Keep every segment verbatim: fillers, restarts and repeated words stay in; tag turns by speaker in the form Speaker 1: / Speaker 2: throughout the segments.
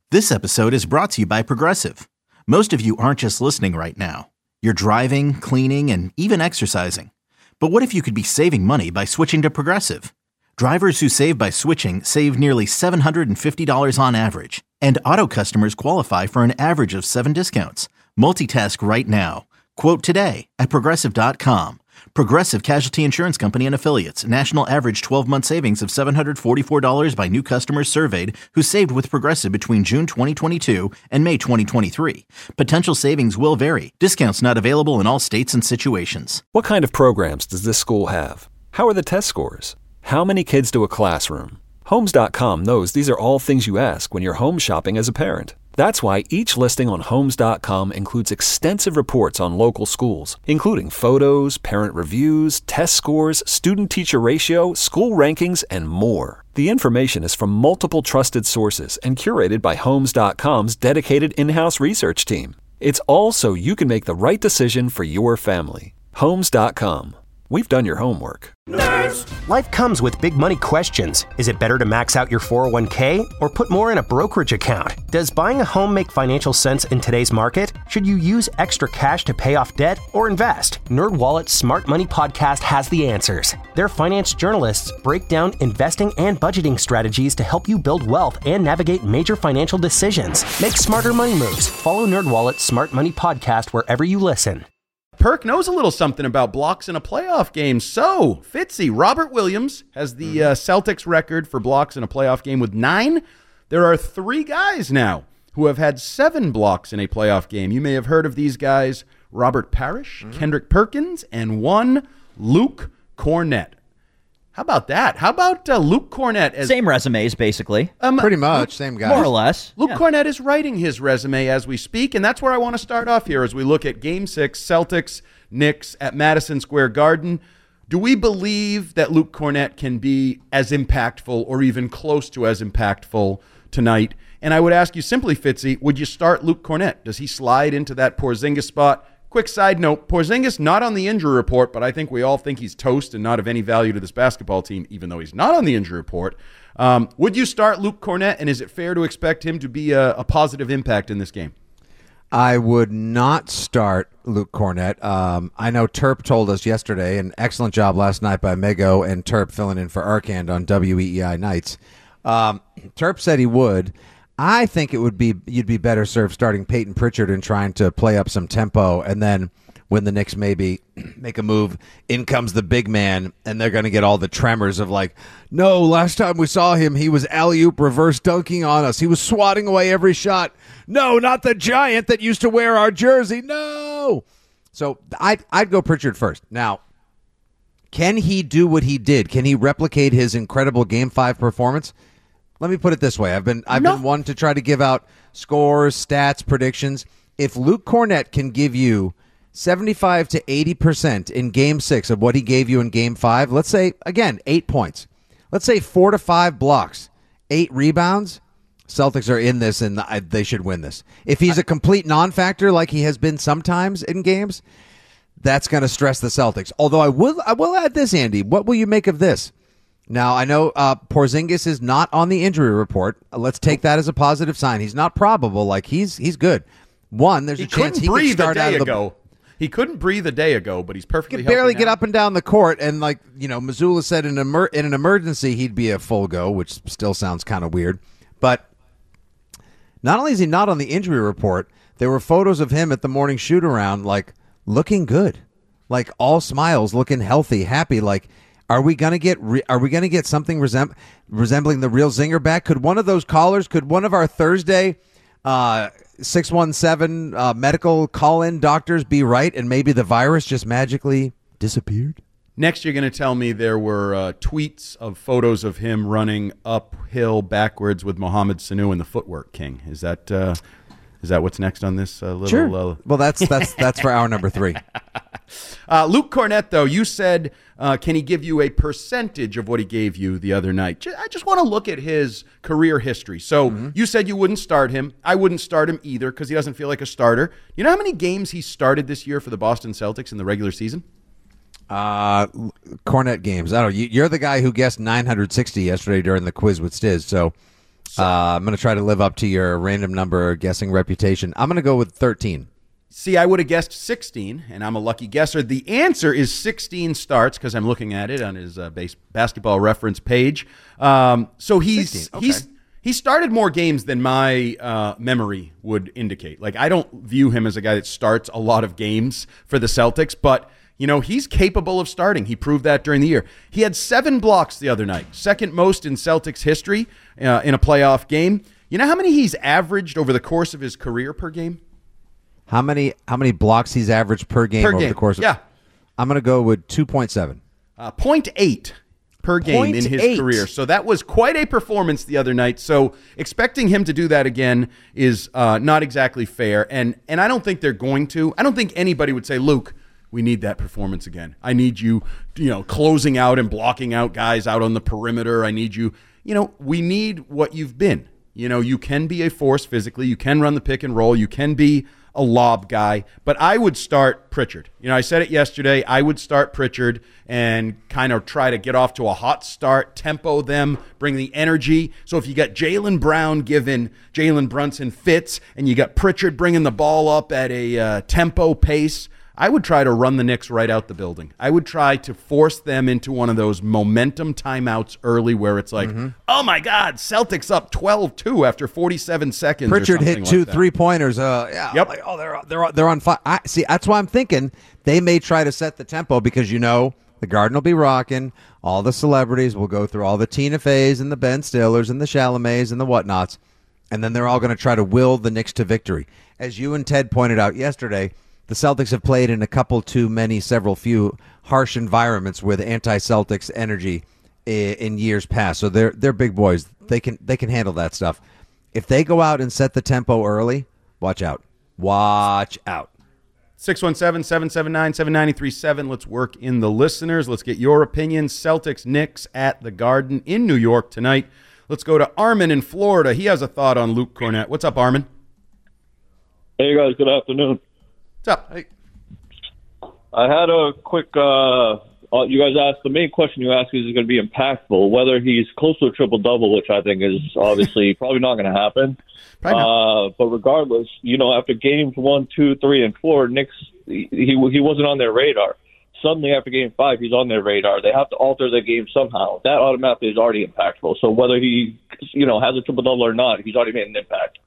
Speaker 1: This episode is brought to you by Progressive. Most of you aren't just listening right now. You're driving, cleaning, and even exercising. But what if you could be saving money by switching to Progressive? Drivers who save by switching save nearly seven hundred fifty dollars on average. And auto customers qualify for an average of seven discounts. Multitask right now. Quote today at Progressive dot com. Progressive Casualty Insurance Company and Affiliates. National average twelve-month savings of seven hundred forty-four dollars by new customers surveyed who saved with Progressive between June twenty twenty-two and May twenty twenty-three. Potential savings will vary. Discounts not available in all states and situations.
Speaker 2: What kind of programs does this school have? How are the test scores? How many kids do a classroom? Homes dot com knows these are all things you ask when you're home shopping as a parent. That's why each listing on Homes dot com includes extensive reports on local schools, including photos, parent reviews, test scores, student-teacher ratio, school rankings, and more. The information is from multiple trusted sources and curated by Homes dot com's dedicated in-house research team. It's all so you can make the right decision for your family. Homes dot com. We've done your homework.
Speaker 3: Nerds! Life comes with big money questions. Is it better to max out your four oh one k or put more in a brokerage account? Does buying a home make financial sense in today's market? Should you use extra cash to pay off debt or invest? NerdWallet's Smart Money Podcast has the answers. Their finance journalists break down investing and budgeting strategies to help you build wealth and navigate major financial decisions. Make smarter money moves. Follow NerdWallet's Smart Money Podcast wherever you listen.
Speaker 4: Perk knows a little something about blocks in a playoff game. So, Fitzy, Robert Williams has the uh, Celtics record for blocks in a playoff game with nine. There are three guys now who have had seven blocks in a playoff game. You may have heard of these guys: Robert Parrish, mm-hmm. Kendrick Perkins, and one Luke Cornett. How about that? How about uh, Luke Cornett? As,
Speaker 5: same resumes, basically.
Speaker 4: Um,
Speaker 6: Pretty much,
Speaker 4: Luke,
Speaker 6: same guy.
Speaker 5: More or less.
Speaker 4: Luke
Speaker 5: yeah.
Speaker 4: Cornett is writing his resume as we speak, and that's where I want to start off here as we look at Game six, Celtics, Knicks at Madison Square Garden. Do we believe that Luke Cornett can be as impactful or even close to as impactful tonight? And I would ask you simply, Fitzy, would you start Luke Cornett? Does he slide into that Porzingis spot? Quick side note, Porzingis not on the injury report, but I think we all think he's toast and not of any value to this basketball team, even though he's not on the injury report. Um, would you start Luke Cornett, and is it fair to expect him to be a, a positive impact in this game?
Speaker 6: I would not start Luke Cornett. Um, I know Terp told us yesterday, an excellent job last night by Mego and Terp filling in for Arkand on W E E I nights. Um, Terp said he would. I think it would be you'd be better served starting Peyton Pritchard and trying to play up some tempo, and then when the Knicks maybe make a move, in comes the big man, and they're going to get all the tremors of like, no, last time we saw him, he was alley-oop reverse dunking on us. He was swatting away every shot. No, not the giant that used to wear our jersey. No. So I'd, I'd go Pritchard first. Now, can he do what he did? Can he replicate his incredible Game five performance? Let me put it this way. I've been I've no. been one to try to give out scores, stats, predictions. If Luke Cornett can give you seventy-five to eighty percent in Game six of what he gave you in Game five, let's say, again, eight points. Let's say four to five blocks, eight rebounds, Celtics are in this and they should win this. If he's a complete non-factor like he has been sometimes in games, that's going to stress the Celtics. Although I will, I will add this, Andy. What will you make of this? Now, I know uh, Porzingis is not on the injury report. Uh, let's take that as a positive sign. He's not probable. Like, he's he's good. One, there's
Speaker 4: he
Speaker 6: a chance he
Speaker 4: could
Speaker 6: start
Speaker 4: a day
Speaker 6: out of the...
Speaker 4: ago. He couldn't breathe a day ago, but he's perfectly
Speaker 6: He could barely
Speaker 4: healthy
Speaker 6: get
Speaker 4: now.
Speaker 6: up and down the court, and, like, you know, Mazzulla said in, emer- in an emergency he'd be a full go, which still sounds kind of weird. But not only is he not on the injury report, there were photos of him at the morning shoot-around, like, looking good. Like, all smiles, looking healthy, happy, like... Are we gonna get? Re- are we gonna get something resem- resembling the real Zinger back? Could one of those callers? Could one of our Thursday uh, six one seven uh, medical call-in doctors be right, and maybe the virus just magically disappeared?
Speaker 4: Next, you're going to tell me there were uh, tweets of photos of him running uphill backwards with Mohamed Sanu and the Footwork King. Is that uh, is that what's next on this uh, little?
Speaker 6: Sure.
Speaker 4: Uh,
Speaker 6: well, that's that's that's for hour number three.
Speaker 4: Uh, Luke Cornett, though, you said, uh, can he give you a percentage of what he gave you the other night? I just want to look at his career history. So mm-hmm. you said you wouldn't start him. I wouldn't start him either because he doesn't feel like a starter. You know how many games he started this year for the Boston Celtics in the regular season?
Speaker 6: Uh, Cornett games. I don't know. You're the guy who guessed nine hundred sixty yesterday during the quiz with Stiz. So Uh, I'm going to try to live up to your random number guessing reputation. I'm going to go with thirteen.
Speaker 4: See, I would have guessed sixteen, and I'm a lucky guesser. The answer is sixteen starts because I'm looking at it on his uh, base basketball reference page. Um, so he's
Speaker 6: sixteen, okay.
Speaker 4: he's he started more games than my uh, memory would indicate. Like, I don't view him as a guy that starts a lot of games for the Celtics, but you know, he's capable of starting. He proved that during the year. He had seven blocks the other night, second most in Celtics history uh, in a playoff game. You know how many he's averaged over the course of his career per game?
Speaker 6: How many how many blocks he's averaged per game
Speaker 4: Per
Speaker 6: over
Speaker 4: game,
Speaker 6: the course of
Speaker 4: yeah.
Speaker 6: I'm going to go with two point seven.
Speaker 4: Uh, zero point eight per game in his
Speaker 6: point eight.
Speaker 4: career. So that was quite a performance the other night. So expecting him to do that again is uh, not exactly fair. And and I don't think they're going to. I don't think anybody would say, Luke, we need that performance again. I need you, you know, closing out and blocking out guys out on the perimeter. I need you, you know, we need what you've been. You know, you can be a force physically. You can run the pick and roll. You can be a lob guy, but I would start Pritchard. You know, I said it yesterday. I would start Pritchard and kind of try to get off to a hot start, tempo them, bring the energy. So if you got Jaylen Brown giving Jalen Brunson fits and you got Pritchard bringing the ball up at a uh, tempo pace, I would try to run the Knicks right out the building. I would try to force them into one of those momentum timeouts early where it's like, mm-hmm. oh, my God, Celtics up twelve two after forty-seven seconds.
Speaker 6: Pritchard
Speaker 4: or
Speaker 6: hit
Speaker 4: like
Speaker 6: two
Speaker 4: that.
Speaker 6: three-pointers. Uh, yeah,
Speaker 4: yep.
Speaker 6: Like, oh, they're, they're, they're on fire. I, see, that's why I'm thinking they may try to set the tempo because, you know, the Garden will be rocking. All the celebrities will go through all the Tina Feys and the Ben Stillers and the Chalamets and the whatnots, and then they're all going to try to will the Knicks to victory. As you and Ted pointed out yesterday, the Celtics have played in a couple too many, several few harsh environments with anti-Celtics energy in, in years past. So they're they're big boys. They can they can handle that stuff. If they go out and set the tempo early, watch out. Watch out.
Speaker 4: six one seven, seven seven nine, seven nine three seven. Let's work in the listeners. Let's get your opinions. Celtics, Knicks at the Garden in New York tonight. Let's go to Armin in Florida. He has a thought on Luke Kornet. What's up, Armin?
Speaker 5: Hey, guys. Good afternoon.
Speaker 4: What's up? Hey.
Speaker 5: I had a quick, uh, uh, you guys asked, the main question you asked is, is going to be impactful, whether he's close to a triple-double, which I think is obviously probably not going to happen. Uh, but regardless, you know, after games one, two, three, and four, Knicks, he, he he wasn't on their radar. Suddenly, after game five, he's on their radar. They have to alter their game somehow. That automatically is already impactful. So whether he, you know, has a triple-double or not, he's already made an impact.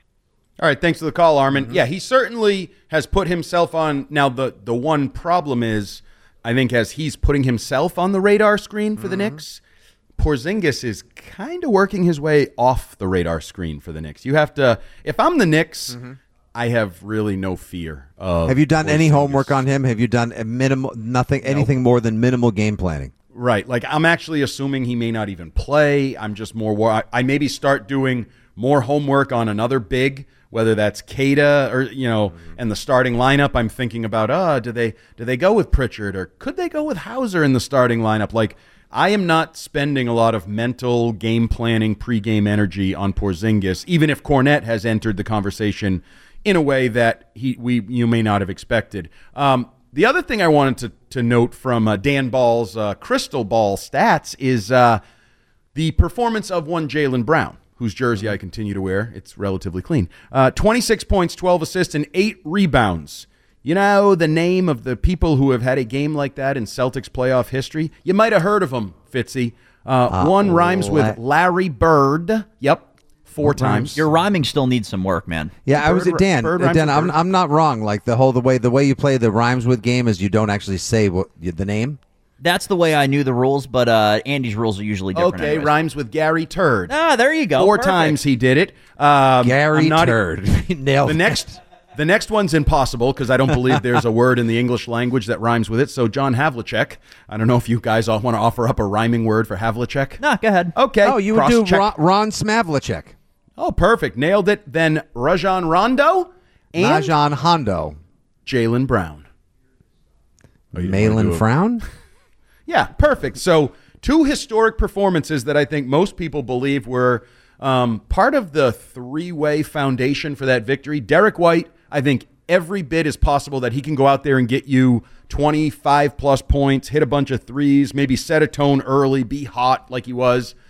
Speaker 4: All right, thanks for the call, Armin. Mm-hmm. Yeah, he certainly has put himself on. Now, the, the one problem is, I think, as he's putting himself on the radar screen for mm-hmm. the Knicks, Porzingis is kind of working his way off the radar screen for the Knicks. You have to, if I'm the Knicks, mm-hmm. I have really no fear of
Speaker 6: Have you done
Speaker 4: Porzingis.
Speaker 6: any homework on him? Have you done a minimal, nothing,
Speaker 4: no.
Speaker 6: anything more than minimal game planning?
Speaker 4: Right. Like, I'm actually assuming he may not even play. I'm just more, I, I maybe start doing more homework on another big, whether that's Keita or, you know, mm-hmm. and the starting lineup. I'm thinking about, uh, do they do they go with Pritchard or could they go with Hauser in the starting lineup? Like, I am not spending a lot of mental game planning, pregame energy on Porzingis, even if Kornet has entered the conversation in a way that he we you may not have expected. Um, the other thing I wanted to to note from uh, Dan Ball's uh, crystal ball stats is uh, the performance of one Jaylen Brown, whose jersey I continue to wear. It's relatively clean. Uh, twenty-six points, twelve assists, and eight rebounds. You know the name of the people who have had a game like that in Celtics playoff history? You might have heard of them, Fitzy. Uh, uh, one rhymes La- with Larry Bird. Yep, four
Speaker 6: what
Speaker 4: times.
Speaker 6: Rhymes?
Speaker 7: Your rhyming still needs some work, man.
Speaker 6: Yeah,
Speaker 4: Bird,
Speaker 6: I was Dan.
Speaker 4: Bird
Speaker 6: uh, Dan, I'm
Speaker 4: Bird.
Speaker 6: I'm not wrong. Like the whole the way the way you play the rhymes with game is you don't actually say what the name.
Speaker 7: That's the way I knew the rules, but uh, Andy's rules are usually different.
Speaker 4: Okay,
Speaker 7: anyways.
Speaker 4: rhymes with Gary Turd.
Speaker 7: Ah, there you go.
Speaker 4: Four
Speaker 7: Perfect.
Speaker 4: times he did it. Um,
Speaker 6: Gary
Speaker 4: I'm not,
Speaker 6: Turd. Nailed
Speaker 4: the
Speaker 6: it.
Speaker 4: next The next one's impossible because I don't believe there's a word in the English language that rhymes with it. So John Havlicek, I don't know if you guys all want to offer up a rhyming word for Havlicek.
Speaker 7: No, go ahead.
Speaker 4: Okay.
Speaker 6: Oh, you would do
Speaker 4: cross-check.
Speaker 6: Ron, Ron Smavlicek.
Speaker 4: Oh, perfect. Nailed it. Then Rajon Rondo and
Speaker 6: Rajon Hondo.
Speaker 4: Jaylen Brown. Oh, you didn't wanna
Speaker 6: Malin
Speaker 4: do it.
Speaker 6: Frown?
Speaker 4: Yeah, perfect. So two historic performances that I think most people believe were um, part of the three-way foundation for that victory. Derek White, I think every bit is possible that he can go out there and get you twenty-five plus points, hit a bunch of threes, maybe set a tone early, be hot like he was.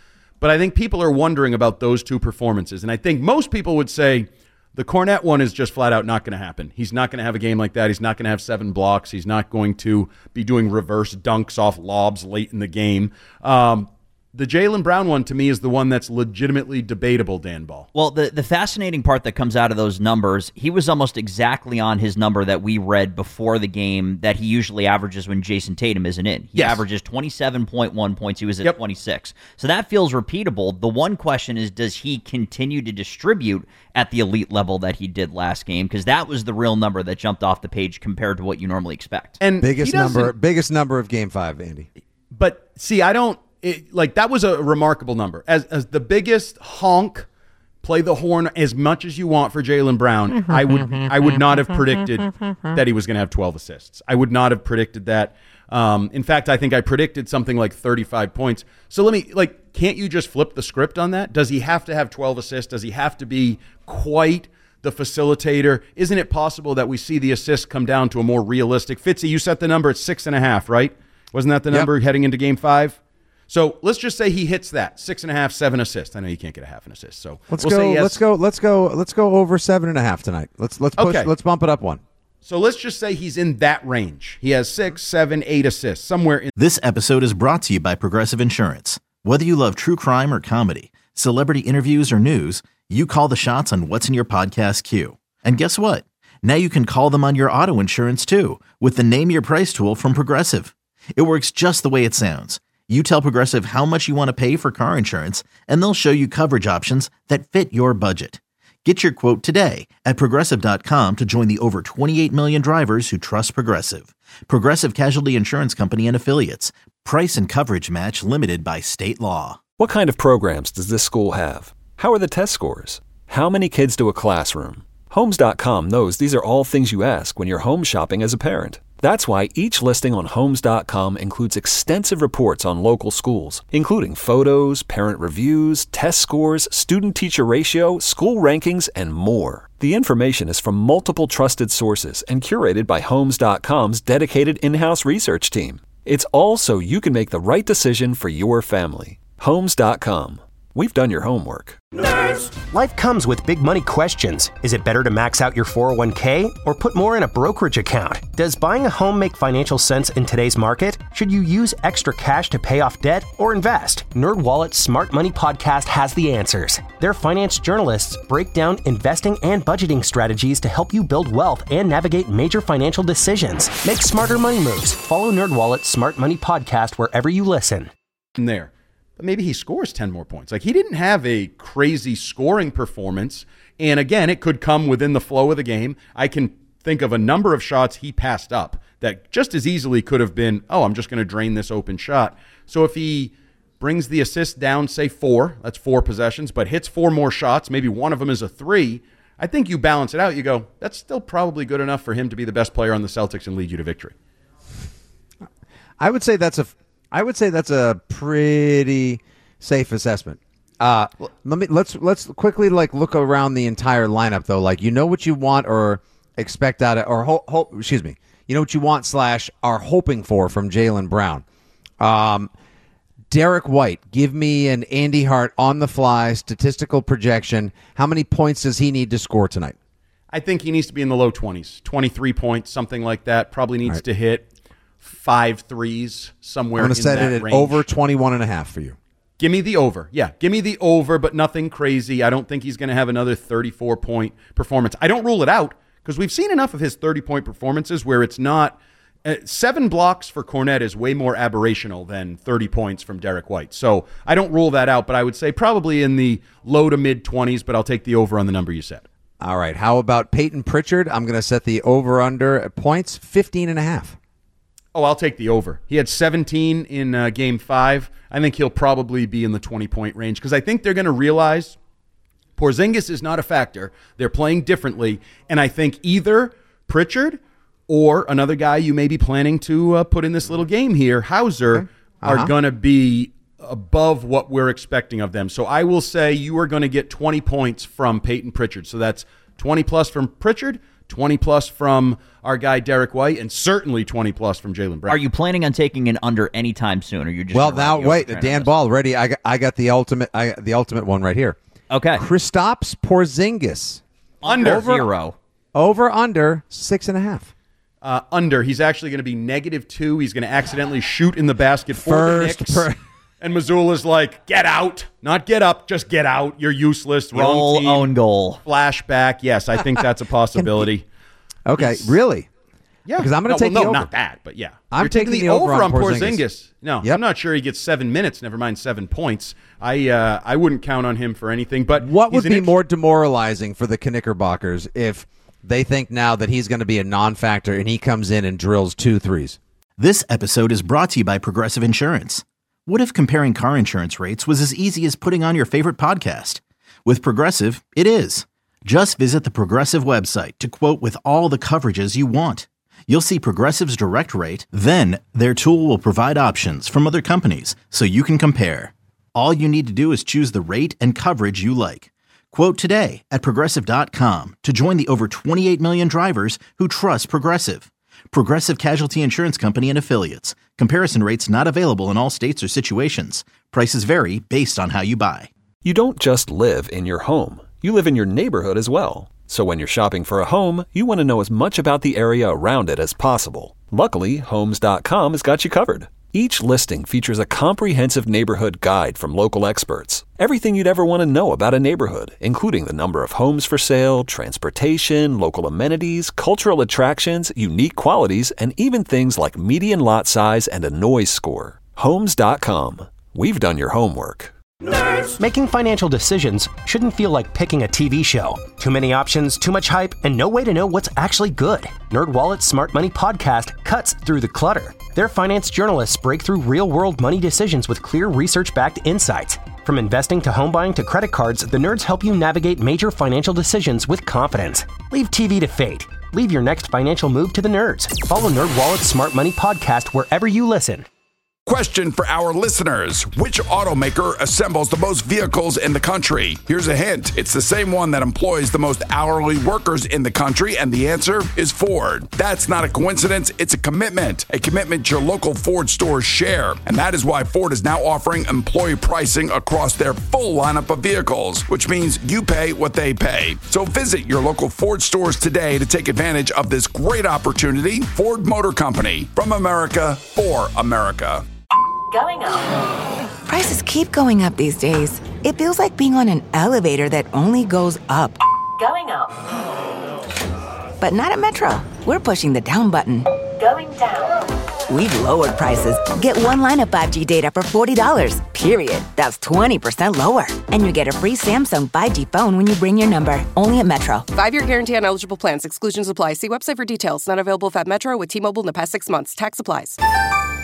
Speaker 4: But I think people are wondering about those two performances. And I think most people would say the Kornet one is just flat out not going to happen. He's not going to have a game like that. He's not going to have seven blocks. He's not going to be doing reverse dunks off lobs late in the game. Um, The Jaylen Brown one, to me, is the one that's legitimately debatable, Dan Ball.
Speaker 7: Well, the, the fascinating part that comes out of those numbers, he was almost exactly on his number that we read before the game that he usually averages when Jason Tatum isn't in. He
Speaker 4: yes.
Speaker 7: averages twenty-seven point one points. He was at
Speaker 4: yep.
Speaker 7: twenty-six. So that feels repeatable. The one question is, does he continue to distribute at the elite level that he did last game? Because that was the real number that jumped off the page compared to what you normally expect.
Speaker 4: And
Speaker 6: biggest number, biggest number of game five, Andy.
Speaker 4: But, see, I don't... It, like that was a remarkable number. As as the biggest honk, play the horn as much as you want for Jaylen Brown. I would I would not have predicted that he was going to have twelve assists. I would not have predicted that. Um, in fact, I think I predicted something like thirty-five points. So let me like, can't you just flip the script on that? Does he have to have twelve assists? Does he have to be quite the facilitator? Isn't it possible that we see the assists come down to a more realistic? Fitzy, you set the number at six and a half, right? Wasn't that the number yep. heading into Game Five? So let's just say he hits that six and a half, seven assists. I know you can't get a half an assist, so
Speaker 6: let's
Speaker 4: we'll
Speaker 6: go.
Speaker 4: Say yes.
Speaker 6: Let's go. Let's go. Let's go over seven and a half tonight. Let's let's push.
Speaker 4: Okay.
Speaker 6: Let's bump it up one.
Speaker 4: So let's just say he's in that range. He has six, seven, eight assists somewhere in.
Speaker 1: This episode is brought to you by Progressive Insurance. Whether you love true crime or comedy, celebrity interviews or news, you call the shots on what's in your podcast queue. And guess what? Now you can call them on your auto insurance too with the Name Your Price tool from Progressive. It works just the way it sounds. You tell Progressive how much you want to pay for car insurance, and they'll show you coverage options that fit your budget. Get your quote today at Progressive dot com to join the over twenty-eight million drivers who trust Progressive. Progressive Casualty Insurance Company and Affiliates. Price and coverage match limited by state law.
Speaker 2: What kind of programs does this school have? How are the test scores? How many kids do a classroom? Homes dot com knows these are all things you ask when you're home shopping as a parent. That's why each listing on Homes dot com includes extensive reports on local schools, including photos, parent reviews, test scores, student-teacher ratio, school rankings, and more. The information is from multiple trusted sources and curated by Homes dot com's dedicated in-house research team. It's all so you can make the right decision for your family. Homes dot com. We've done your homework.
Speaker 3: Nerds! Life comes with big money questions. Is it better to max out your four oh one k or put more in a brokerage account? Does buying a home make financial sense in today's market? Should you use extra cash to pay off debt or invest? NerdWallet's Smart Money Podcast has the answers. Their finance journalists break down investing and budgeting strategies to help you build wealth and navigate major financial decisions. Make smarter money moves. Follow NerdWallet's Smart Money Podcast wherever you listen.
Speaker 4: There. But maybe he scores ten more points. Like, he didn't have a crazy scoring performance. And again, it could come within the flow of the game. I can think of a number of shots he passed up that just as easily could have been, oh, I'm just going to drain this open shot. So if he brings the assist down, say four, that's four possessions, but hits four more shots, maybe one of them is a three, I think you balance it out. You go, that's still probably good enough for him to be the best player on the Celtics and lead you to victory.
Speaker 6: I would say that's a... I would say that's a pretty safe assessment. Uh, let me let's let's quickly like look around the entire lineup though. Like, you know what you want or expect out of, or hope, ho- excuse me, you know what you want slash are hoping for from Jaylen Brown. Um, Derek White, give me an Andy Hart on the fly statistical projection. How many points does he need to score tonight?
Speaker 4: I think he needs to be in the low twenties, twenty-three points, something like that. Probably needs
Speaker 6: right.
Speaker 4: to hit five threes somewhere in that range.
Speaker 6: I'm going to set it at over twenty-one and a half for you.
Speaker 4: Give me the over. Yeah, give me the over, but nothing crazy. I don't think he's going to have another thirty-four point performance. I don't rule it out because we've seen enough of his thirty-point performances where it's not uh, – seven blocks for Kornet is way more aberrational than thirty points from Derek White. So I don't rule that out, but I would say probably in the low to mid-twenties, but I'll take the over on the number you said.
Speaker 6: All right. How about Peyton Pritchard? I'm going to set the over-under at points, fifteen and a half.
Speaker 4: Oh, I'll take the over. He had seventeen in uh, game five. I think he'll probably be in the twenty-point range because I think they're going to realize Porzingis is not a factor. They're playing differently, and I think either Pritchard or another guy you may be planning to uh, put in this little game here, Hauser, okay. uh-huh. are going to be above what we're expecting of them. So I will say you are going to get twenty points from Peyton Pritchard. So that's twenty plus from Pritchard, twenty plus from our guy Derek White, and certainly twenty plus from Jaylen Brown.
Speaker 7: Are you planning on taking an under anytime soon, or you just
Speaker 6: well
Speaker 7: gonna
Speaker 6: now
Speaker 7: ride the
Speaker 6: wait
Speaker 7: overtrain
Speaker 6: Dan
Speaker 7: on this?
Speaker 6: Ball ready? I got, I got the ultimate I got the ultimate one right here.
Speaker 7: Okay,
Speaker 6: Kristaps Porzingis
Speaker 4: Under.
Speaker 7: zero.
Speaker 6: over under six and a half.
Speaker 4: Uh, under. He's actually going to be negative two. He's going to accidentally shoot in the basket for
Speaker 6: First
Speaker 4: the Knicks.
Speaker 6: per-
Speaker 4: and Missoula's like, get out. Not get up, just get out. You're useless.
Speaker 7: The
Speaker 4: Wrong
Speaker 7: old
Speaker 4: team.
Speaker 7: own goal.
Speaker 4: Flashback. Yes, I think that's a possibility.
Speaker 6: Okay,
Speaker 4: Yes.
Speaker 6: really?
Speaker 4: Yeah.
Speaker 6: Because I'm going
Speaker 4: no,
Speaker 6: to take
Speaker 4: well,
Speaker 6: the
Speaker 4: no,
Speaker 6: over.
Speaker 4: not that, but yeah.
Speaker 6: I'm
Speaker 4: You're
Speaker 6: taking
Speaker 4: taking
Speaker 6: the over on
Speaker 4: on
Speaker 6: Porzingis.
Speaker 4: Porzingis. No,
Speaker 6: Yep.
Speaker 4: I'm not sure he gets seven minutes, never mind seven points. I uh, I wouldn't count on him for anything. But
Speaker 6: What would
Speaker 4: he's an
Speaker 6: be
Speaker 4: int-
Speaker 6: more demoralizing for the Knickerbockers if they think now that he's going to be a non-factor and he comes in and drills two threes?
Speaker 1: This episode is brought to you by Progressive Insurance. What if comparing car insurance rates was as easy as putting on your favorite podcast? With Progressive, it is. Just visit the Progressive website to quote with all the coverages you want. You'll see Progressive's direct rate, then their tool will provide options from other companies so you can compare. All you need to do is choose the rate and coverage you like. Quote today at Progressive dot com to join the over twenty-eight million drivers who trust Progressive. Progressive Casualty Insurance Company and Affiliates. Comparison rates not available in all states or situations. Prices vary based on how you buy.
Speaker 2: You don't just live in your home. You live in your neighborhood as well. So when you're shopping for a home, you want to know as much about the area around it as possible. Luckily, Homes dot com has got you covered. Each listing features a comprehensive neighborhood guide from local experts. Everything you'd ever want to know about a neighborhood, including the number of homes for sale, transportation, local amenities, cultural attractions, unique qualities, and even things like median lot size and a noise score. Homes dot com. We've done your homework.
Speaker 3: Making financial decisions shouldn't feel like picking a T V show. Too many options, too much hype, and no way to know what's actually good. NerdWallet's Smart Money Podcast cuts through the clutter. Their finance journalists break through real-world money decisions with clear research-backed insights. From investing to home buying to credit cards, the nerds help you navigate major financial decisions with confidence. Leave T V to fate. Leave your next financial move to the nerds. Follow NerdWallet's Smart Money Podcast wherever you listen.
Speaker 8: Question for our listeners. Which automaker assembles the most vehicles in the country? Here's a hint. It's the same one that employs the most hourly workers in the country, and the answer is Ford. That's not a coincidence. It's a commitment. A commitment your local Ford stores share. And that is why Ford is now offering employee pricing across their full lineup of vehicles, which means you pay what they pay. So visit your local Ford stores today to take advantage of this great opportunity. Ford Motor Company. From America, for America.
Speaker 9: Going up. Prices keep going up these days. It feels like being on an elevator that only goes up. Going up. But not at Metro. We're pushing the down button. Going down. We've lowered prices. Get one line of five G data for forty dollars. Period. That's twenty percent lower. And you get a free Samsung five G phone when you bring your number. Only at Metro.
Speaker 10: Five-year guarantee on eligible plans. Exclusions apply. See website for details. Not available at Metro with T-Mobile in the past six months. Tax applies.